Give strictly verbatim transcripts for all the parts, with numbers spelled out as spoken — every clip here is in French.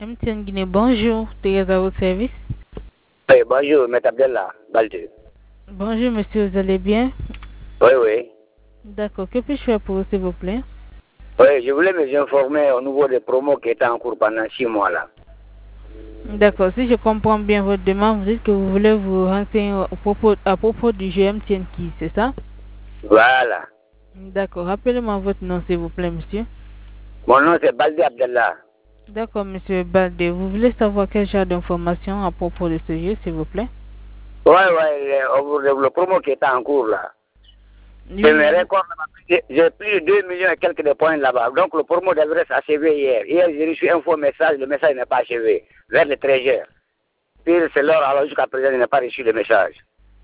M T N Guinée, bonjour. Thérèse à votre service. Oui, bonjour, M. Abdallah Balde. Bonjour, monsieur, vous allez bien? Oui, oui. D'accord. Que puis-je faire pour vous, s'il vous plaît? Oui, je voulais me informer au niveau des promos qui étaient en cours pendant six mois là. D'accord. Si je comprends bien votre demande, vous dites que vous voulez vous renseigner à propos, à propos du jeu M T N Keys, c'est ça? Voilà. D'accord. Rappelez-moi votre nom, s'il vous plaît, monsieur. Mon nom c'est Balde Abdallah. D'accord, monsieur Balde. Vous voulez savoir quel genre d'informations à propos de ce jeu, s'il vous plaît? Oui, oui, le, le, le promo qui était en cours là. Oui, Je me oui. récolte, j'ai plus de deux millions et quelques de points là-bas. Donc le promo devrait s'achever hier. Hier, j'ai reçu un faux message, le message n'est pas achevé, vers les treize heures. Puis c'est l'heure, alors jusqu'à présent, je n'ai pas reçu le message.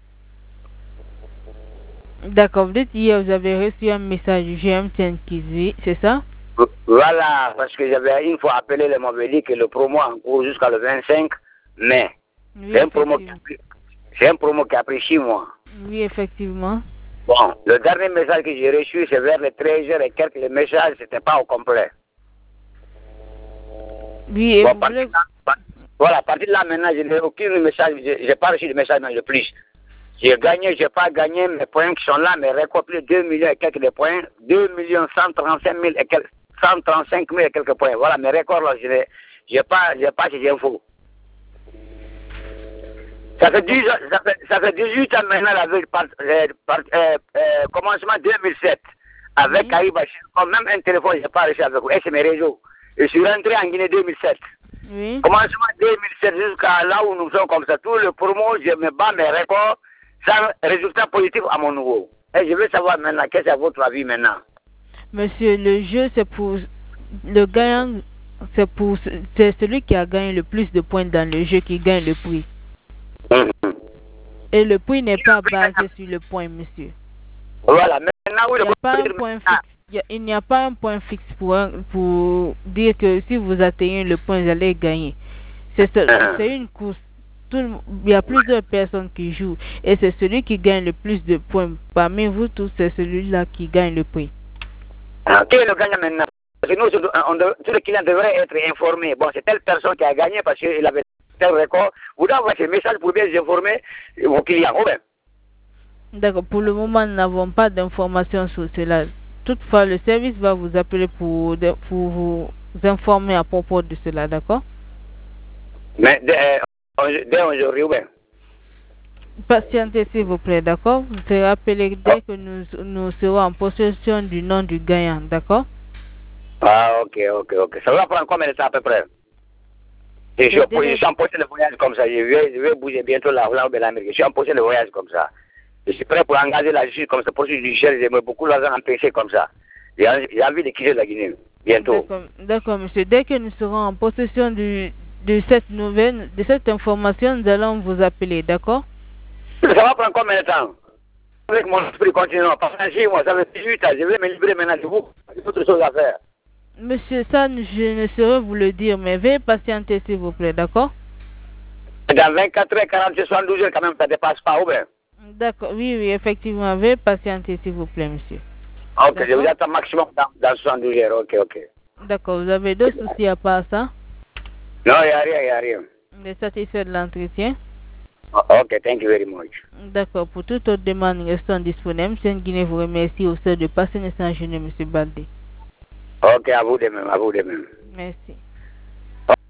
D'accord. Vous dites hier, vous avez reçu un message du jeu M T N Keys, oui, c'est ça? Voilà, parce que j'avais une fois appelé, le m'avait dit que le promo en cours jusqu'à le vingt-cinq mai. Oui, C'est un, promo qui a effectivement. pris- c'est un promo qui a pris six mois. Oui, effectivement. Bon, le dernier message que j'ai reçu, c'est vers les treize heures et quelques. Le message, c'était pas au complet. Oui, et Bon, vous partir voulez... de là, par- voilà, à partir de là, maintenant, je n'ai aucun message, je n'ai pas reçu de message dans le plus. J'ai gagné, je n'ai pas gagné, mes points qui sont là, mais récolté deux millions et quelques de points, deux millions cent trente-cinq mille et quelques, cent trente-cinq mille et quelques points. Voilà, mes records là, je n'ai j'ai pas, j'ai pas ces infos. Ça fait, dix ans, ça, fait, ça fait dix-huit ans maintenant, avec, par, euh, par, euh, euh, commencement deux mille sept, avec Oui. Kaïba, même un téléphone, je n'ai pas réussi avec vous, et c'est mes réseaux. Je suis rentré en Guinée deux mille sept. Oui. Commencement deux mille sept jusqu'à là où nous sommes comme ça, tout le promo, je me bats mes records sans résultat positif à mon niveau. Et je veux savoir maintenant, qu'est-ce que votre avis maintenant? Monsieur, le jeu, c'est pour... Le gagnant, c'est pour... C'est celui qui a gagné le plus de points dans le jeu qui gagne le prix. Mhm. Et le prix n'est pas basé sur le point, monsieur. Voilà, maintenant, oui, Il le n'y a pas un promo- point ah, fixe. Il y a- il n'y a pas un point fixe pour, un- pour dire que si vous atteignez le point, vous allez gagner. C'est ce- ah. c'est une course. Tout le- il y a plusieurs personnes qui jouent. Et c'est celui qui gagne le plus de points. Parmi vous tous, c'est celui-là qui gagne le prix. Ah, qui est le gagnant maintenant? Parce que nous, on dev- tous les clients devraient être informés. Bon, c'est telle personne qui a gagné parce qu'il avait tel record. Vous envoyez ce message pour bien informer vos clients. Oh ben. D'accord. Pour le moment, nous n'avons pas d'informations sur cela. Toutefois, le service va vous appeler pour, de- pour vous informer à propos de cela, d'accord? Mais dès, euh, dès aujourd'hui, oh ben. Patientez, s'il vous plaît, d'accord? Vous serez appelé dès que nous, nous serons en possession du nom du gagnant, d'accord? Ah, ok, ok, ok. Ça va prendre combien de temps à peu près? Je suis, Le en po- je délai, suis en poste de voyage comme ça. Je vais, je vais bouger bientôt là, là, de l'Amérique. Je suis en poste de voyage comme ça. Je suis prêt pour engager la justice comme ça, pour judiciaire. J'aime beaucoup l'argent empêché comme ça. J'ai j'ai envie de quitter la Guinée bientôt. d'accord, d'accord, monsieur. Dès que nous serons en possession du, de cette nouvelle, de cette information, nous allons vous appeler, d'accord? Ça va prendre combien de temps? Avec mon esprit continuant. Pendant six mois, ça fait dix-huit ans. Je vais me libérer maintenant de vous. J'ai d'autres choses à faire. Monsieur, ça, je ne saurais vous le dire, mais veuillez patienter, s'il vous plaît, d'accord? Dans vingt-quatre heures, quarante, soixante-douze heures, quand même, ça ne dépasse pas, ou bien? D'accord, oui, oui, effectivement. Veuillez patienter, s'il vous plaît, monsieur. Ok, je vous D'accord? attends maximum dans, dans soixante-douze heures. Ok, ok. D'accord, vous avez d'autres soucis à part ça? Non, il n'y a rien, il n'y a rien. Vous êtes satisfait de l'entretien? Oh, ok, thank you very much. D'accord, pour toute autre demande, restons disponibles. M T N Guinée vous remercie au sein de passer un instant jeune, monsieur Baldé. Ok, à vous de même, à vous de même. Merci.